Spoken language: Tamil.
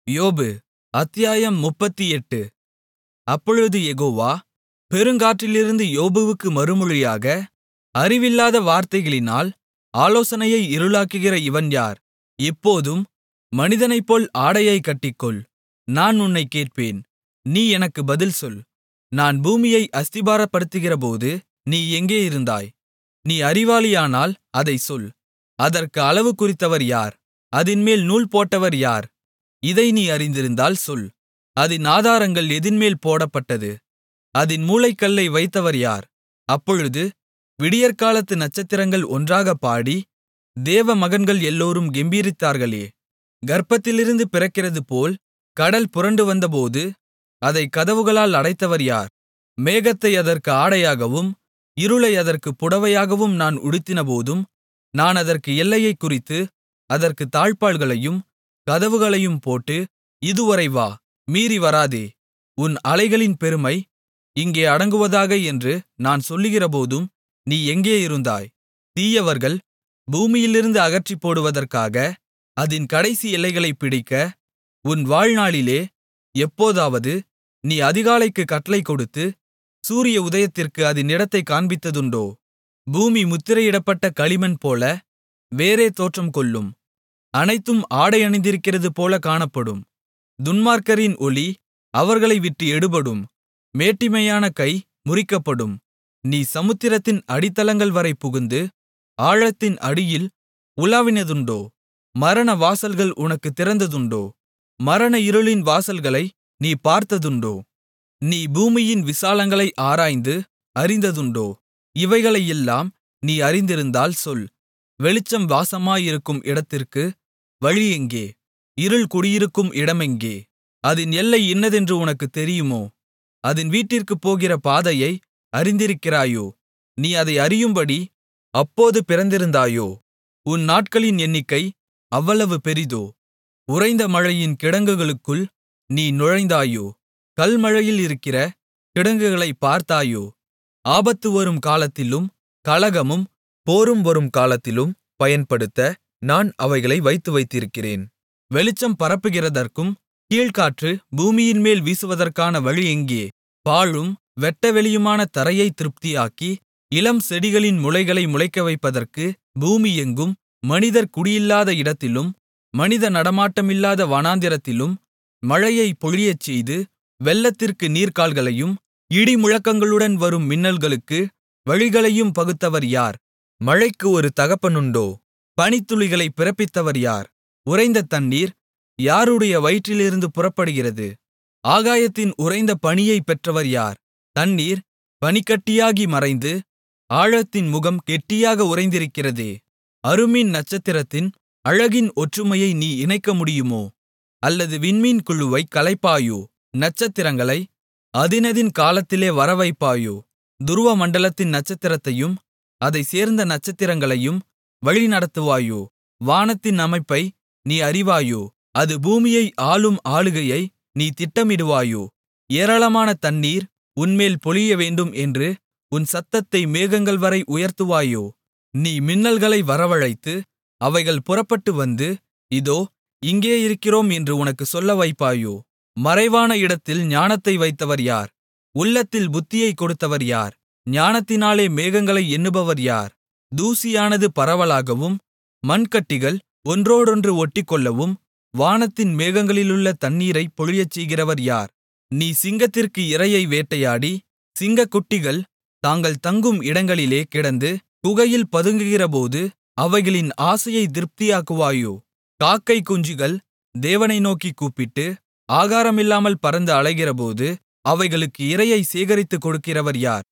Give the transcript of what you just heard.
யோபு அத்தியாயம் 38. அப்பொழுது யெகோவா பெருங்காற்றிலிருந்து யோபுவுக்கு மறுமொழியாக, அறிவில்லாத வார்த்தைகளினால் ஆலோசனையை இருளாக்குகிற இவன் யார்? இப்போதும் மனிதனைப்போல் ஆடையைக் கட்டிக்கொள். நான் உன்னைக் கேட்பேன், நீ எனக்கு பதில் சொல். நான் பூமியை அஸ்திபாரப்படுத்துகிறபோது நீ எங்கே இருந்தாய்? நீ அறிவாளியானால் அதைச் சொல். அதற்கு அளவு குறித்தவர் யார்? அதின்மேல் நூல் போட்டவர் யார்? இதை நீ அறிந்திருந்தால் சொல். அதின் ஆதாரங்கள் எதின்மேல் போடப்பட்டது? அதின் மூலைக்கல்லை வைத்தவர் யார்? அப்பொழுது விடியற்காலத்து நட்சத்திரங்கள் ஒன்றாகப் பாடி, தேவமகன்கள் எல்லோரும் கெம்பீரித்தார்களே. கர்ப்பத்திலிருந்து பிறக்கிறதுபோல் கடல் புரண்டு வந்தபோது அதைக் கதவுகளால் அடைத்தவர் யார்? மேகத்தை அதற்கு ஆடையாகவும் இருளை அதற்குப் புடவையாகவும் நான் உடுத்தினபோதும், நான் அதற்கு எல்லையைக் குறித்து அதற்குத் தாழ்ப்பாள்களையும் கதவுகளையும் போட்டு, இதுவரை வா, மீறி வராதே, உன் அலைகளின் பெருமை இங்கே அடங்குவதாக என்று நான் சொல்லுகிறபோதும் நீ எங்கே இருந்தாய்? தீயவர்கள் பூமியிலிருந்து அகற்றிப்போடுவதற்காக அதின் கடைசி எல்லைகளைப் பிடிக்க உன் வாழ்நாளிலே எப்போதாவது நீ அதிகாலைக்குக் கட்டளை கொடுத்து சூரிய உதயத்திற்கு அதின் இடத்தைக் காண்பித்ததுண்டோ? பூமி முத்திரையிடப்பட்ட களிமண் போல வேறே தோற்றம் கொள்ளும். அனைத்தும் ஆடை அணிந்திருக்கிறது போல காணப்படும். துன்மார்க்கரின் ஒளி அவர்களை விட்டு எடுபடும். மேட்டிமையான கை முறிக்கப்படும். நீ சமுத்திரத்தின் அடித்தளங்கள் வரை புகுந்து ஆழத்தின் அடியில் உலாவினதுண்டோ? மரண வாசல்கள் உனக்குத் திறந்ததுண்டோ? மரண இருளின் வாசல்களை நீ பார்த்ததுண்டோ? நீ பூமியின் விசாலங்களை ஆராய்ந்து அறிந்ததுண்டோ? இவைகளையெல்லாம் நீ அறிந்திருந்தால் சொல். வெளிச்சம் வாசமாயிருக்கும் இடத்திற்கு வழி எங்கே? இருள் குடியிருக்கும் இடமெங்கே? அதின் எல்லை இன்னதென்று உனக்குத் தெரியுமோ? அதின் வீட்டிற்குப் போகிற பாதையை அறிந்திருக்கிறாயோ? நீ அதை அறியும்படி அப்போது பிறந்திருந்தாயோ? உன் நாட்களின் எண்ணிக்கை அவ்வளவு பெரிதோ? உறைந்த மழையின் கிடங்குகளுக்குள் நீ நுழைந்தாயோ? கல்மழையில் இருக்கிற கிடங்குகளைப் பார்த்தாயோ? ஆபத்து வரும் காலத்திலும் கலகமும் போரும் வரும் காலத்திலும் பயன்படுத்த நான் அவைகளை வைத்து வைத்திருக்கிறேன். வெளிச்சம் பரப்புகிறதற்கும் கீழ்காற்று பூமியின்மேல் வீசுவதற்கான வழி எங்கே? பாழும் வெட்டவெளியுமான தரையை திருப்தியாக்கி இளம் செடிகளின் முளைகளை முளைக்கவைப்பதற்கு பூமி எங்கும் மனிதர் குடியில்லாத இடத்திலும் மனித நடமாட்டமில்லாத வனாந்திரத்திலும் மழையைப் பொழியச்செய்து வெள்ளத்திற்கு நீர்க்கால்களையும் இடிமுழக்கங்களுடன் வரும் மின்னல்களுக்கு வழிகளையும் பகுத்தவர் யார்? மழைக்கு ஒரு தகப்பனுண்டோ? பனித்துளிகளைப் பிறப்பித்தவர் யார்? உறைந்த தண்ணீர் யாருடைய வயிற்றிலிருந்து புறப்படுகிறது? ஆகாயத்தின் உறைந்த பனியைப் பெற்றவர் யார்? தண்ணீர் பனிக்கட்டியாகி மறைந்து ஆழத்தின் முகம் கெட்டியாக உறைந்திருக்கிறதே. அருமீன் நட்சத்திரத்தின் அழகின் ஒற்றுமையை நீ இணைக்க முடியுமோ? அல்லது விண்மீன் குழுவைக் கலைப்பாயோ? நட்சத்திரங்களை அதினதின் காலத்திலே வரவைப்பாயோ? துருவ மண்டலத்தின் நட்சத்திரத்தையும் அதைச் சேர்ந்த நட்சத்திரங்களையும் வழிநடத்துவாயோ? வானத்தின் அமைப்பை நீ அறிவாயோ? அது பூமியை ஆளும் ஆளுகையை நீ திட்டமிடுவாயோ? ஏராளமான தண்ணீர் உன்மேல் பொழியவேண்டும் என்று உன் சத்தத்தை மேகங்கள் வரை உயர்த்துவாயோ? நீ மின்னல்களை வரவழைத்து அவைகள் புறப்பட்டு வந்து, இதோ இங்கே இருக்கிறோம் என்று உனக்குச் சொல்ல வைப்பாயோ? மறைவான இடத்தில் ஞானத்தை வைத்தவர் யார்? உள்ளத்தில் புத்தியைக் கொடுத்தவர் யார்? ஞானத்தினாலே மேகங்களை எண்ணுபவர் யார்? தூசியானது பரவலாகவும் மண்கட்டிகள் ஒன்றோடொன்று ஒட்டிக்கொள்ளவும் வானத்தின் மேகங்களிலுள்ள தண்ணீரைப் பொழியச்செய்கிறவர் யார்? நீ சிங்கத்திற்கு இரையை வேட்டையாடி சிங்கக்குட்டிகள் தாங்கள் தங்கும் இடங்களிலே கிடந்து குகையில் பதுங்குகிறபோது அவைகளின் ஆசையை திருப்தியாக்குவாயோ? காக்கை குஞ்சுகள் தேவனை நோக்கிக் கூப்பிட்டு ஆகாரமில்லாமல் பறந்து அலைகிறபோது அவைகளுக்கு இரையை சேகரித்துக் கொடுக்கிறவர் யார்?